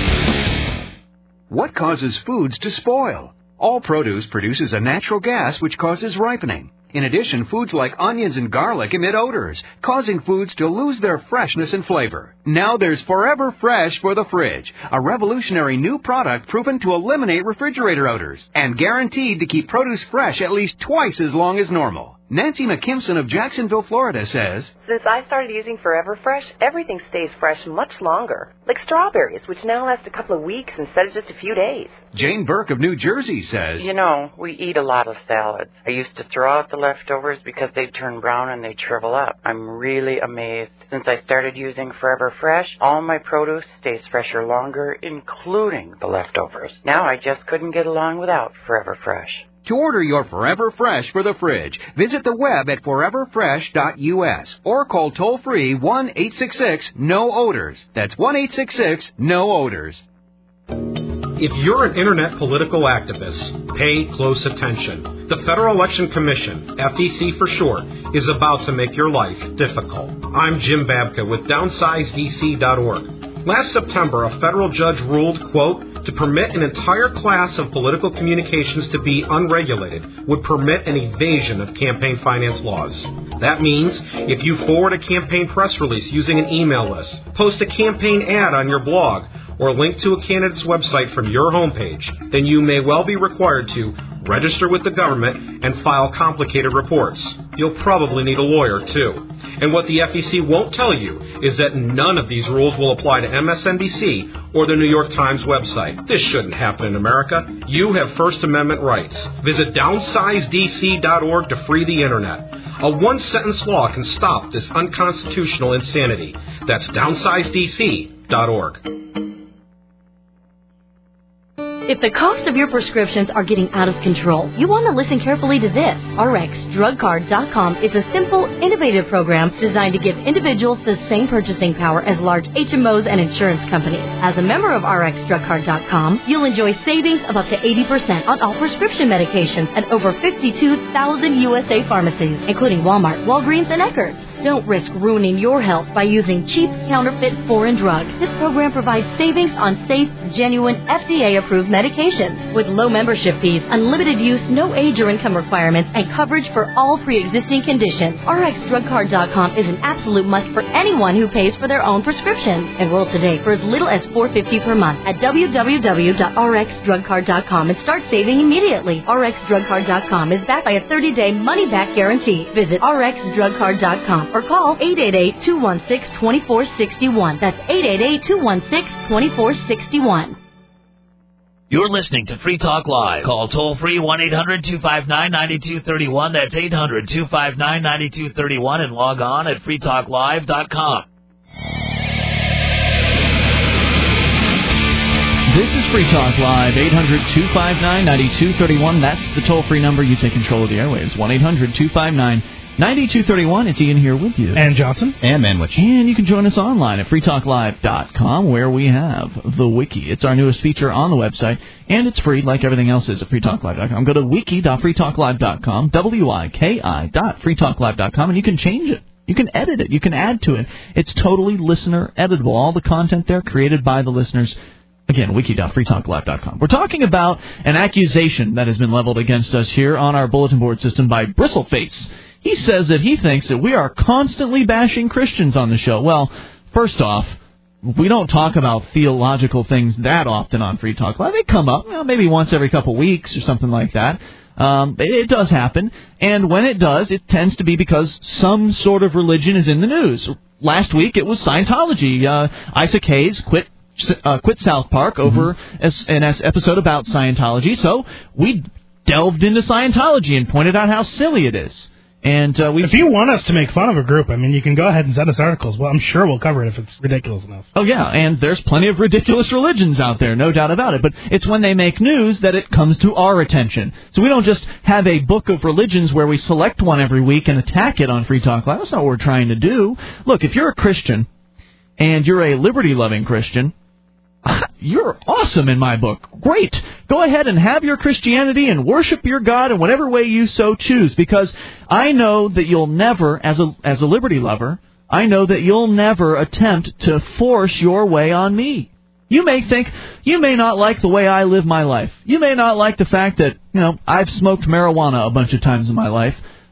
What causes foods to spoil? All produce produces a natural gas which causes ripening. In addition, foods like onions and garlic emit odors, causing foods to lose their freshness and flavor. Now there's Forever Fresh for the fridge, a revolutionary new product proven to eliminate refrigerator odors and guaranteed to keep produce fresh at least twice as long as normal. Nancy McKimson of Jacksonville, Florida says, Since I started using Forever Fresh, everything stays fresh much longer. Like strawberries, which now last a couple of weeks instead of just a few days. Jane Burke of New Jersey says, You know, we eat a lot of salads. I used to throw out the leftovers because they'd turn brown and they'd shrivel up. I'm really amazed. Since I started using Forever Fresh, all my produce stays fresher longer, including the leftovers. Now I just couldn't get along without Forever Fresh. To order your Forever Fresh for the fridge, visit the web at foreverfresh.us or call toll-free 1-866-NO-ODORS. That's 1-866-NO-ODORS. If you're an internet political activist, pay close attention. The Federal Election Commission, FEC for short, is about to make your life difficult. I'm Jim Babka with DownsizeDC.org. Last September, a federal judge ruled, quote, to permit an entire class of political communications to be unregulated would permit an evasion of campaign finance laws. That means if you forward a campaign press release using an email list, post a campaign ad on your blog, or link to a candidate's website from your homepage, then you may well be required to register with the government and file complicated reports. You'll probably need a lawyer, too. And what the FEC won't tell you is that none of these rules will apply to MSNBC or the New York Times website. This shouldn't happen in America. You have First Amendment rights. Visit downsizedc.org to free the Internet. A one-sentence law can stop this unconstitutional insanity. That's downsizedc.org. If the cost of your prescriptions are getting out of control, you want to listen carefully to this. RxDrugCard.com is a simple, innovative program designed to give individuals the same purchasing power as large HMOs and insurance companies. As a member of RxDrugCard.com, you'll enjoy savings of up to 80% on all prescription medications at over 52,000 USA pharmacies, including Walmart, Walgreens, and Eckerd's. Don't risk ruining your health by using cheap, counterfeit, foreign drugs. This program provides savings on safe, genuine, FDA-approved medications with low membership fees, unlimited use, no age or income requirements, and coverage for all pre-existing conditions. RxDrugCard.com is an absolute must for anyone who pays for their own prescriptions. Enroll today for as little as $4.50 per month at www.rxdrugcard.com and start saving immediately. RxDrugCard.com is backed by a 30-day money-back guarantee. Visit RxDrugCard.com or call 888-216-2461. That's 888-216-2461. You're listening to Free Talk Live. Call toll-free 1-800-259-9231. That's 800-259-9231 and log on at freetalklive.com. This is Free Talk Live, 800-259-9231. That's the toll-free number. You take control of the airwaves, 1-800-259-9231. It's Ian here with you. And Johnson. And Manwich. And you can join us online at freetalklive.com, where we have the wiki. It's our newest feature on the website, and it's free like everything else is at freetalklive.com. Go to wiki.freetalklive.com, wiki.freetalklive.com, and you can change it. You can edit it. You can add to it. It's totally listener editable. All the content there created by the listeners. Again, wiki.freetalklive.com. We're talking about an accusation that has been leveled against us here on our bulletin board system by Bristleface. He says that he thinks that we are constantly bashing Christians on the show. Well, first off, we don't talk about theological things that often on Free Talk Live. They come up, maybe once every couple weeks or something like that. It does happen, and when it does, it tends to be because some sort of religion is in the news. Last week, it was Scientology. Isaac Hayes quit South Park over an episode about Scientology, so we delved into Scientology and pointed out how silly it is. And if you want us to make fun of a group, I mean, you can go ahead and send us articles. Well, I'm sure we'll cover it if it's ridiculous enough. Oh, yeah, and there's plenty of ridiculous religions out there, no doubt about it. But it's when they make news that it comes to our attention. So we don't just have a book of religions where we select one every week and attack it on Free Talk Live. That's not what we're trying to do. Look, if you're a Christian and you're a liberty-loving Christian, you're awesome in my book. Great. Go ahead and have your Christianity and worship your God in whatever way you so choose, because I know that you'll never, as a liberty lover, I know that you'll never attempt to force your way on me. You may not like the way I live my life. You may not like the fact that, I've smoked marijuana a bunch of times in my life,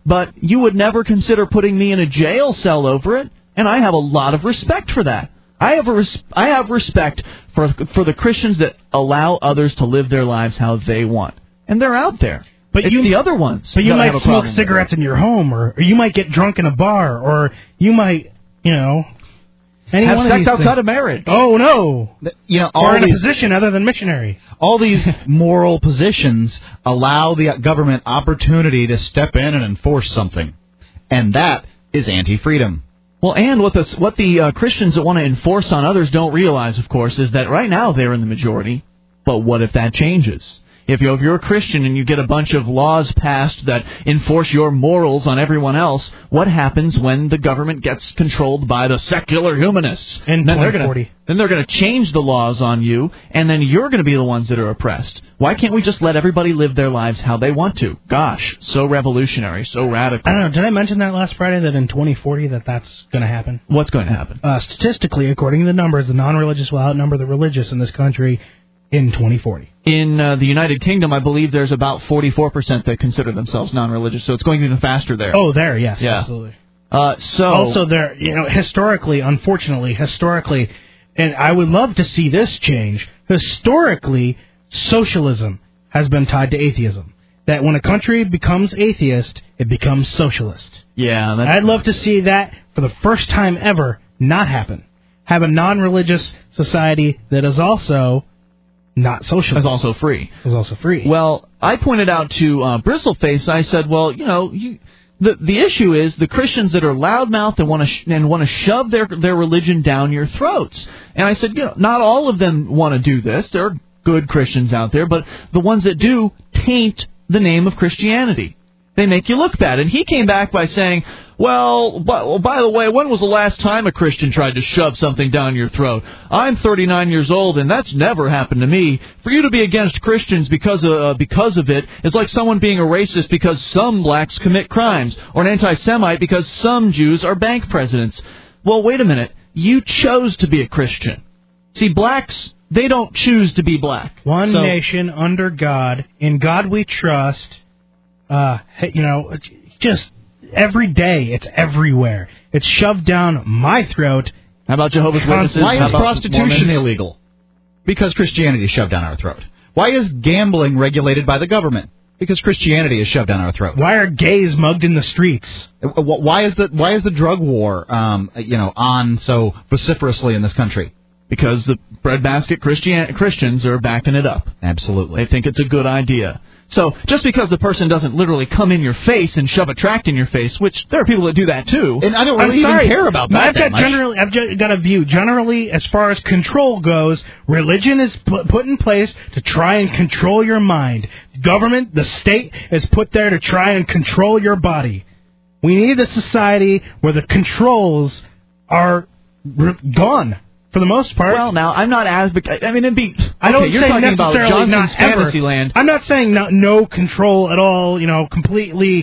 but you would never consider putting me in a jail cell over it, and I have a lot of respect for that. I have respect for the Christians that allow others to live their lives how they want, and they're out there. But it's the other ones. But you might smoke cigarettes in your home, or you might get drunk in a bar, or you might, have sex outside of marriage. Oh no! Or in a position other than missionary. All these moral positions allow the government opportunity to step in and enforce something, and that is anti-freedom. Well, and what the Christians that want to enforce on others don't realize, of course, is that right now they're in the majority. But what if that changes? If you're a Christian and you get a bunch of laws passed that enforce your morals on everyone else, what happens when the government gets controlled by the secular humanists? And then they're going to change the laws on you, and then you're going to be the ones that are oppressed. Why can't we just let everybody live their lives how they want to? Gosh, so revolutionary, so radical. I don't know. Did I mention that last Friday that in 2040 that's going to happen? What's going to happen? Statistically, according to the numbers, the non-religious will outnumber the religious in this country in 2040. In the United Kingdom, I believe there's about 44% that consider themselves non-religious, so it's going even faster there. Oh, there, yes, yeah. Absolutely. Also, there, historically, and I would love to see this change. Historically, socialism has been tied to atheism. That when a country becomes atheist, it becomes socialist. Yeah, I'd love to see that for the first time ever not happen. Have a non-religious society that is also not socialist. Is also free. Is also free. Well, I pointed out to Bristleface, I said, well, the issue is the Christians that are loudmouthed and want to shove their religion down your throats. And I said, not all of them want to do this. There are good Christians out there, but the ones that do taint the name of Christianity. They make you look bad. And he came back by saying, well, by the way, when was the last time a Christian tried to shove something down your throat? I'm 39 years old, and that's never happened to me. For you to be against Christians because of it is like someone being a racist because some blacks commit crimes, or an anti-Semite because some Jews are bank presidents. Well, wait a minute. You chose to be a Christian. See, blacks, they don't choose to be black. One nation under God. In God we trust. Just every day, it's everywhere. It's shoved down my throat. How about Jehovah's Witnesses? Why is prostitution illegal? Because Christianity is shoved down our throat. Why is gambling regulated by the government? Because Christianity is shoved down our throat. Why are gays mugged in the streets? Why is the drug war on so vociferously in this country? Because the breadbasket Christians are backing it up. Absolutely. They think it's a good idea. So just because the person doesn't literally come in your face and shove a tract in your face, which there are people that do that too. And I don't really even care about that. I've got a view. Generally, as far as control goes, religion is put in place to try and control your mind. Government, the state, is put there to try and control your body. We need a society where the controls are gone. For the most part. Well, now, I'm not advocating. I mean, it'd be. I don't you're say talking necessarily about not Johnson's Fantasyland. I'm not saying no control at all, completely,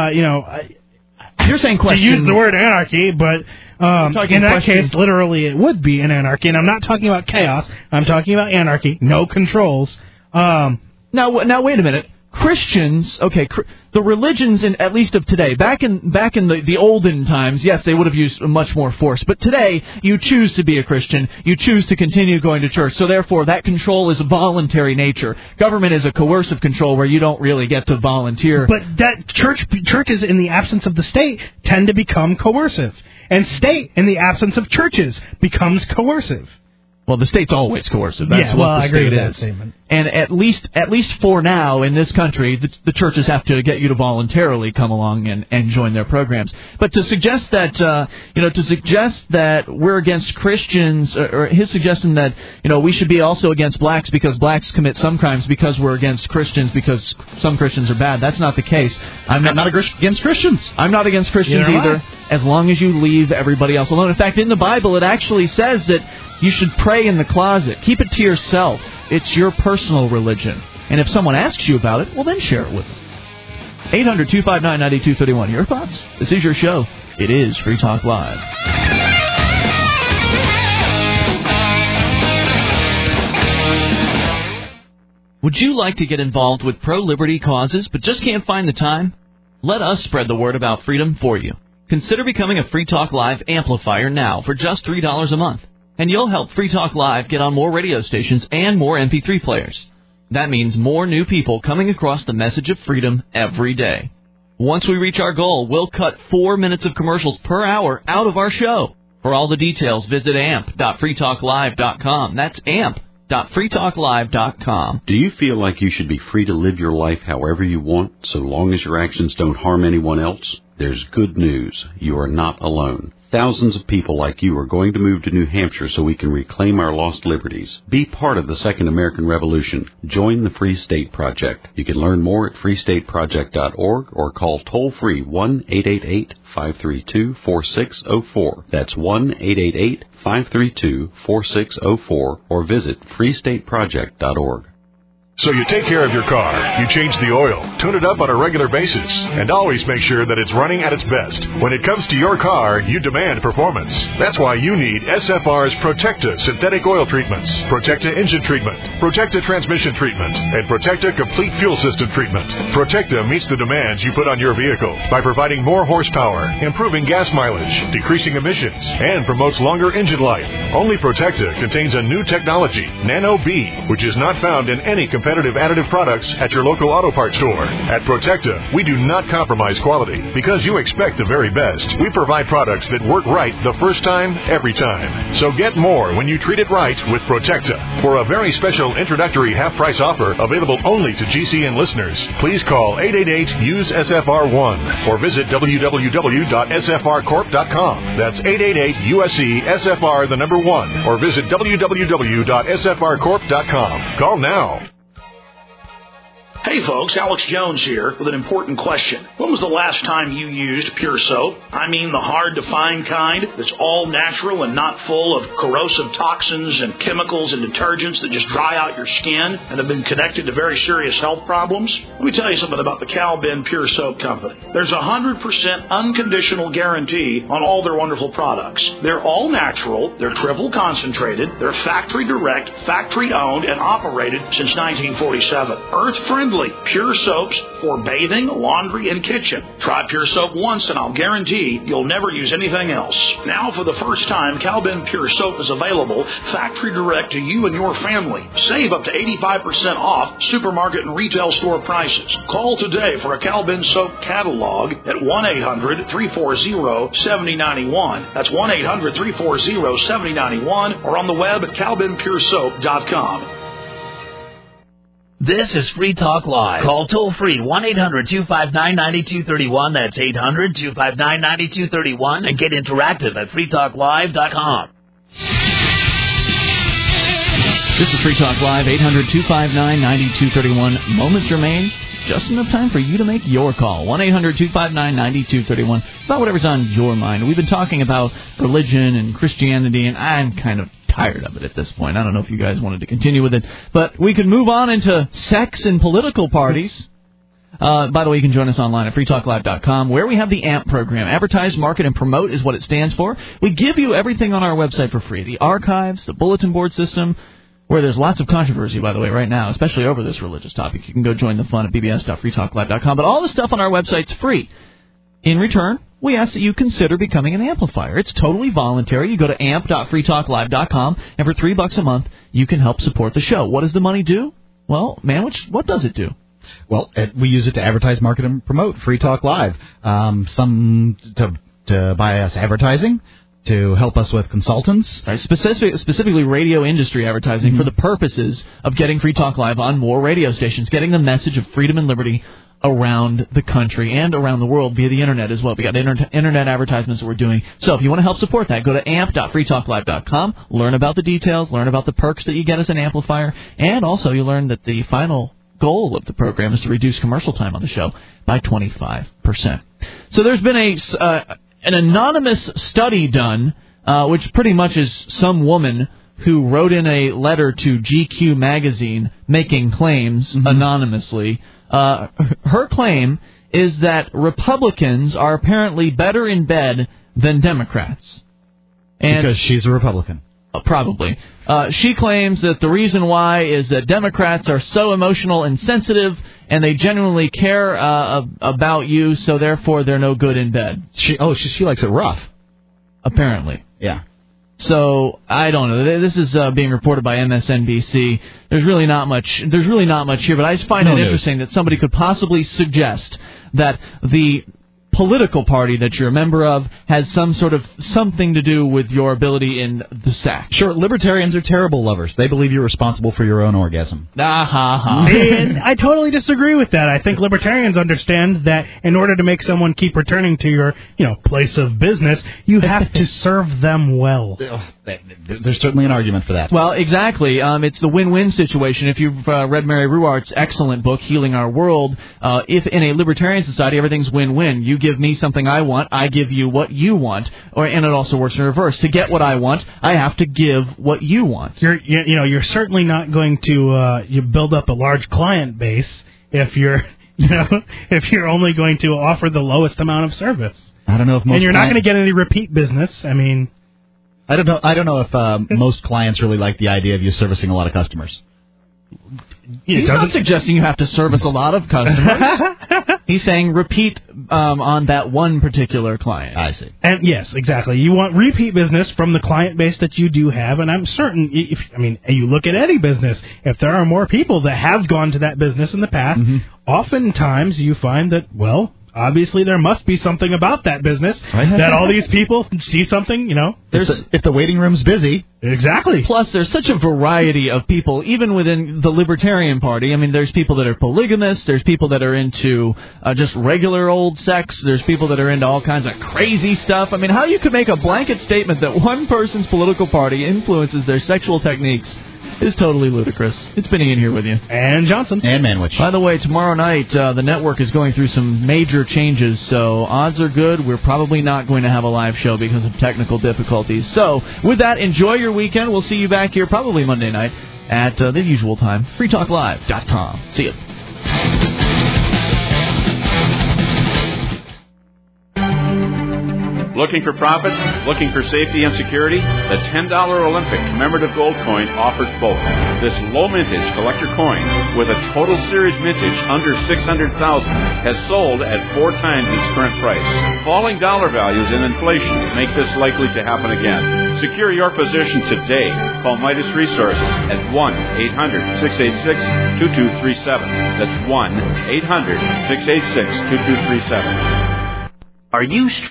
You're saying question. To use the word anarchy, but in that case, literally, it would be an anarchy. And I'm not talking about chaos. I'm talking about anarchy. No controls. Now, wait a minute. Christians, the religions, at least of today, back in the olden times, yes, they would have used much more force. But today, you choose to be a Christian. You choose to continue going to church. So therefore, that control is a voluntary nature. Government is a coercive control where you don't really get to volunteer. But that churches in the absence of the state tend to become coercive. And state in the absence of churches becomes coercive. Well, the state's always coercive. That's what the I agree state with is. That statement. And at least for now in this country, the churches have to get you to voluntarily come along and join their programs. But to suggest that we're against Christians, or his suggestion that we should be also against blacks because blacks commit some crimes because we're against Christians because some Christians are bad. That's not the case. I'm not against Christians. I'm not against Christians either. As long as you leave everybody else alone. In fact, in the Bible, it actually says that you should pray in the closet. Keep it to yourself. It's your personal religion. And if someone asks you about it, well, then share it with them. 800-259-9231. Your thoughts? This is your show. It is Free Talk Live. Would you like to get involved with pro-liberty causes but just can't find the time? Let us spread the word about freedom for you. Consider becoming a Free Talk Live amplifier now for just $3 a month. And you'll help Free Talk Live get on more radio stations and more MP3 players. That means more new people coming across the message of freedom every day. Once we reach our goal, we'll cut 4 minutes of commercials per hour out of our show. For all the details, visit amp.freetalklive.com. That's amp.freetalklive.com. Do you feel like you should be free to live your life however you want, so long as your actions don't harm anyone else? There's good news. You are not alone. Thousands of people like you are going to move to New Hampshire so we can reclaim our lost liberties. Be part of the Second American Revolution. Join the Free State Project. You can learn more at freestateproject.org or call toll-free 1-888-532-4604. That's 1-888-532-4604 or visit freestateproject.org. So you take care of your car, you change the oil, tune it up on a regular basis, and always make sure that it's running at its best. When it comes to your car, you demand performance. That's why you need SFR's Protecta synthetic oil treatments, Protecta engine treatment, Protecta transmission treatment, and Protecta complete fuel system treatment. Protecta meets the demands you put on your vehicle by providing more horsepower, improving gas mileage, decreasing emissions, and promotes longer engine life. Only Protecta contains a new technology, Nano B, which is not found in any competitive additive products at your local auto parts store. At Protecta, we do not compromise quality because you expect the very best. We provide products that work right the first time, every time. So get more when you treat it right with Protecta. For a very special introductory half-price offer available only to GCN listeners, please call 888-USE-SFR1 or visit www.sfrcorp.com. That's 888-USE-SFR1 or visit www.sfrcorp.com. Call now. Hey folks, Alex Jones here with an important question. When was the last time you used Pure Soap? I mean the hard-to-find kind that's all natural and not full of corrosive toxins and chemicals and detergents that just dry out your skin and have been connected to very serious health problems? Let me tell you something about the Cal-Ben Pure Soap Company. There's a 100% unconditional guarantee on all their wonderful products. They're all natural, they're triple concentrated, they're factory direct, factory owned, and operated since 1947. Earth-friendly. Pure soaps for bathing, laundry, and kitchen. Try Pure Soap once and I'll guarantee you'll never use anything else. Now for the first time, Cal-Ben Pure Soap is available factory direct to you and your family. Save up to 85% off supermarket and retail store prices. Call today for a Cal-Ben Soap catalog at 1-800-340-7091. That's 1-800-340-7091 or on the web at calbenpuresoap.com. This is Free Talk Live. Call toll-free 1-800-259-9231. That's 800-259-9231. And get interactive at freetalklive.com. This is Free Talk Live, 800-259-9231. Moments remain. Just enough time for you to make your call. 1-800-259-9231. About whatever's on your mind. We've been talking about religion and Christianity, and I'm kind of tired of it at this point. I don't know if you guys wanted to continue with it, but we could move on into sex and political parties. By the way, you can join us online at freetalklive.com, where we have the AMP program. Advertise, market, and promote is what it stands for. We give you everything on our website for free. The archives, the bulletin board system, where there's lots of controversy, by the way, right now, especially over this religious topic. You can go join the fun at bbs.freetalklive.com. But all the stuff on our website's free. In return, we ask that you consider becoming an amplifier. It's totally voluntary. You go to amp.freetalklive.com, and for $3 a month, you can help support the show. What does the money do? Well, what does it do? Well, we use it to advertise, market, and promote Free Talk Live. Some to buy us advertising, to help us with consultants. Right, specifically radio industry advertising for the purposes of getting Free Talk Live on more radio stations, getting the message of freedom and liberty around the country and around the world via the Internet as well. We got Internet advertisements that we're doing. So if you want to help support that, go to amp.freetalklive.com, learn about the details, learn about the perks that you get as an amplifier, and also you learn that the final goal of the program is to reduce commercial time on the show by 25%. So there's been an anonymous study done, which pretty much is some woman who wrote in a letter to GQ magazine making claims anonymously. Her claim is that Republicans are apparently better in bed than Democrats. Because she's a Republican. Probably. She claims that the reason why is that Democrats are so emotional and sensitive, and they genuinely care about you, so therefore they're no good in bed. She likes it rough. Apparently. Yeah. So I don't know. This is being reported by MSNBC. There's really not much here, but I just find it interesting that somebody could possibly suggest that the political party that you're a member of has something to do with your ability in the sack. Sure, libertarians are terrible lovers. They believe you're responsible for your own orgasm. And I totally disagree with that. I think libertarians understand that in order to make someone keep returning to your, place of business, you have to serve them well. There's certainly an argument for that. Well, exactly. It's the win-win situation. If you've read Mary Ruwart's excellent book, Healing Our World, if in a libertarian society everything's win-win, you give me something I want, I give you what you want, and it also works in reverse. To get what I want, I have to give what you want. You're certainly not going to you build up a large client base if you're if you're only going to offer the lowest amount of service. I don't know if most and you're not going to get any repeat business. I mean, I don't know if most clients really like the idea of you servicing a lot of customers. He's not suggesting you have to service a lot of customers. He's saying repeat on that one particular client. I see. And yes, exactly. You want repeat business from the client base that you do have, and I'm certain, you look at any business, if there are more people that have gone to that business in the past, oftentimes you find that, obviously there must be something about that business that all these people see something, If the waiting room's busy. Exactly. Plus, there's such a variety of people, even within the Libertarian Party. I mean, there's people that are polygamists. There's people that are into just regular old sex. There's people that are into all kinds of crazy stuff. I mean, how you could make a blanket statement that one person's political party influences their sexual techniques is totally ludicrous. It's been Ian here with you. And Johnson. And Manwich. By the way, tomorrow night, the network is going through some major changes, so odds are good we're probably not going to have a live show because of technical difficulties. So, with that, enjoy your weekend. We'll see you back here probably Monday night at the usual time, freetalklive.com. See you. Looking for profit? Looking for safety and security? The $10 Olympic commemorative gold coin offers both. This low mintage collector coin with a total series mintage under $600,000 has sold at 4 times its current price. Falling dollar values and inflation make this likely to happen again. Secure your position today. Call Midas Resources at 1-800-686-2237. That's 1-800-686-2237. Are you